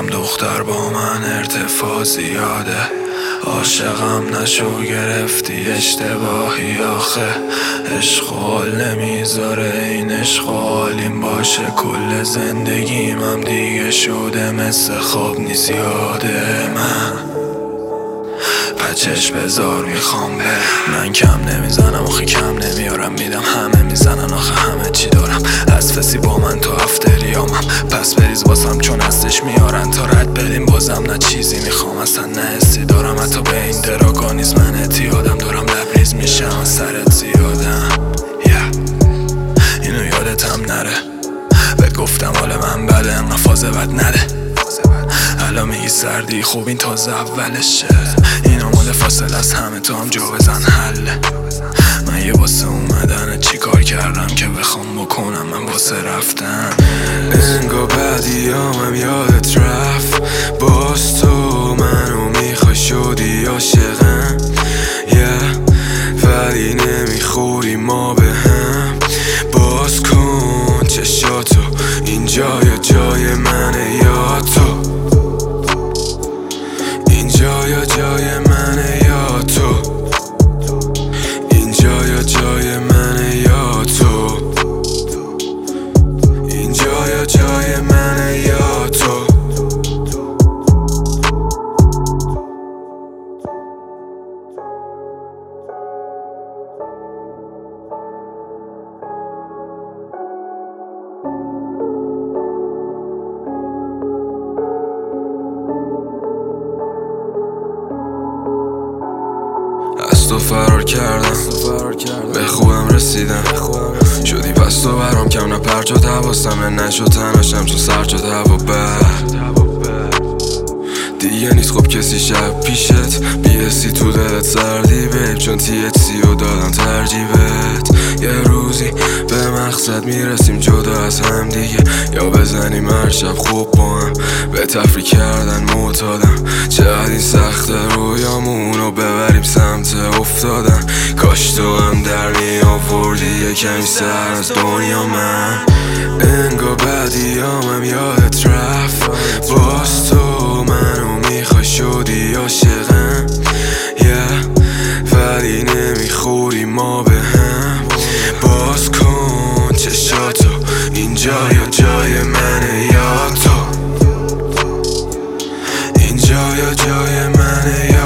میگم دختر با من ارتفاع زیاده، عاشقم نشو گرفتی اشتباهی آخه. عشق حال نمیذاره این عشق حالیم باشه، کل زندگیم هم دیگه شده مثل خواب نیست یاده من. پچش بذار میخوام من کم نمیزنم آخه کم نمیارم، میدم همه میزنن آخه همه چی دارم. از فسی با من تو افتریامم، پس بریز باسم چون هستش میارن تا رد بریم بازم نه چیزی میخوام اصلا نه حسی دارم. حتی به این دراگا نیست من اعتیادم، دارم لبریز میشم سرت زیادم. اینو یادتم نره بهت گفتم حال من بده انقدر فاز بد نده. الان میگی سردی خوب این تازه اولشه، این آماده فاصله از همه تو هم جا بزن حله. من یه واسه اومدن چی کار کردم که بخوام بکنم من واسه رفتن. انگار بعدیامم یادت رفت، باز تو منو میخوای شدی عاشقم ولی نمیخوری ما به هم. باز کن چشاتو اینجا یا جای منه یا تو، اینجا یا جای منه یا تو، اینجا یا جای منه یا تو، اینجا یا جای منه یا تو. از تو فرار کردم به خوبم رسیدم، شدی پس تو برام کم نپرچ و حواسم نشد تناشم چون سر شد هوا بد دیگه نیست. خب کسی شب پیشت بیهستی تو دلت سردی بیب چون THC و دادن ترجیبت. یه روزی به مقصد میرسیم جدا از هم دیگه، یا بزنیم هر شب خوب با هم به تفریح کردن معتادم. چقدر این سخته رویامونو ببریم سمت افتادن، کاش تو هم در می آوردی یه کمی سر از دنیا من. انگار بعدیامم یادت رفت، باز تو منو میخوای شدی عاشقم ولی نمیخوری ما به هم. باز کن چشاتو اینجا یا جای منه یا تو، اینجا یا جای منه یا